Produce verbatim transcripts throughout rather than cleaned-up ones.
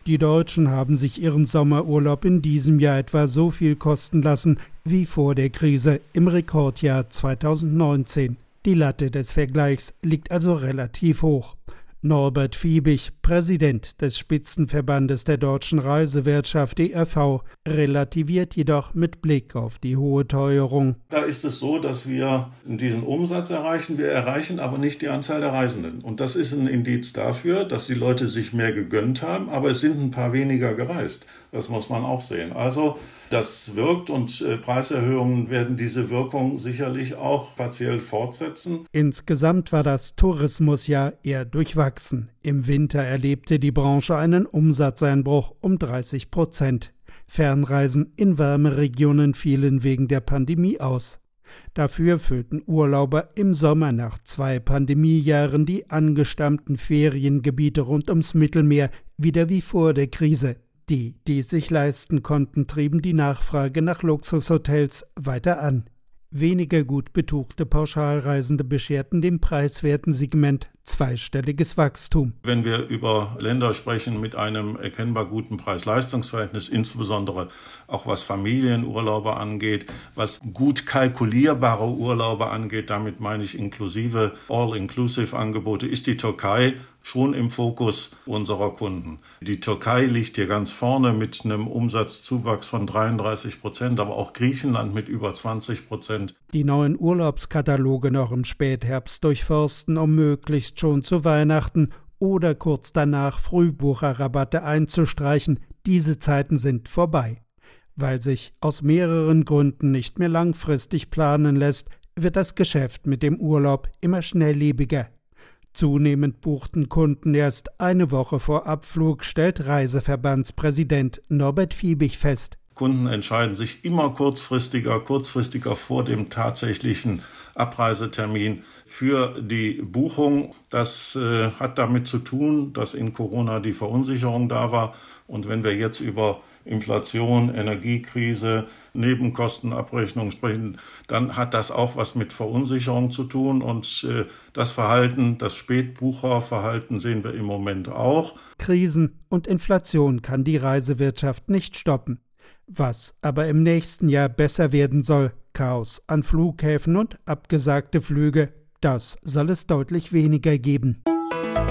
Die Deutschen haben sich ihren Sommerurlaub in diesem Jahr etwa so viel kosten lassen wie vor der Krise im Rekordjahr zweitausendneunzehn. Die Latte des Vergleichs liegt also relativ hoch. Norbert Fiebig, Präsident des Spitzenverbandes der deutschen Reisewirtschaft E R V, relativiert jedoch mit Blick auf die hohe Teuerung. Da ist es so, dass wir diesen Umsatz erreichen. Wir erreichen aber nicht die Anzahl der Reisenden. Und das ist ein Indiz dafür, dass die Leute sich mehr gegönnt haben, aber es sind ein paar weniger gereist. Das muss man auch sehen. Also das wirkt und äh, Preiserhöhungen werden diese Wirkung sicherlich auch partiell fortsetzen. Insgesamt war das Tourismusjahr eher durchwachsen. Im Winter erlebte die Branche einen Umsatzeinbruch um dreißig Prozent. Fernreisen in Wärmeregionen fielen wegen der Pandemie aus. Dafür füllten Urlauber im Sommer nach zwei Pandemiejahren die angestammten Feriengebiete rund ums Mittelmeer wieder wie vor der Krise. Die, die es sich leisten konnten, trieben die Nachfrage nach Luxushotels weiter an. Weniger gut betuchte Pauschalreisende bescherten dem preiswerten Segment zweistelliges Wachstum. Wenn wir über Länder sprechen mit einem erkennbar guten Preis-Leistungs-Verhältnis, insbesondere auch was Familienurlaube angeht, was gut kalkulierbare Urlaube angeht, damit meine ich inklusive All-Inclusive-Angebote, ist die Türkei schon im Fokus unserer Kunden. Die Türkei liegt hier ganz vorne mit einem Umsatzzuwachs von dreiunddreißig Prozent, aber auch Griechenland mit über zwanzig Prozent. Die neuen Urlaubskataloge noch im Spätherbst durchforsten, um möglichst schon zu Weihnachten oder kurz danach Frühbucherrabatte einzustreichen. Diese Zeiten sind vorbei. Weil sich aus mehreren Gründen nicht mehr langfristig planen lässt, wird das Geschäft mit dem Urlaub immer schnelllebiger. Zunehmend buchten Kunden erst eine Woche vor Abflug, stellt Reiseverbandspräsident Norbert Fiebig fest. Kunden entscheiden sich immer kurzfristiger, kurzfristiger vor dem tatsächlichen Abreisetermin für die Buchung. Das äh, hat damit zu tun, dass in Corona die Verunsicherung da war. Und wenn wir jetzt über Inflation, Energiekrise, Nebenkostenabrechnung sprechen, dann hat das auch was mit Verunsicherung zu tun. Und äh, das Verhalten, das Spätbucherverhalten sehen wir im Moment auch. Krisen und Inflation kann die Reisewirtschaft nicht stoppen. Was aber im nächsten Jahr besser werden soll, Chaos an Flughäfen und abgesagte Flüge, das soll es deutlich weniger geben.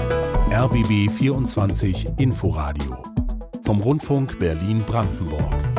R B B vierundzwanzig Inforadio vom Rundfunk Berlin-Brandenburg.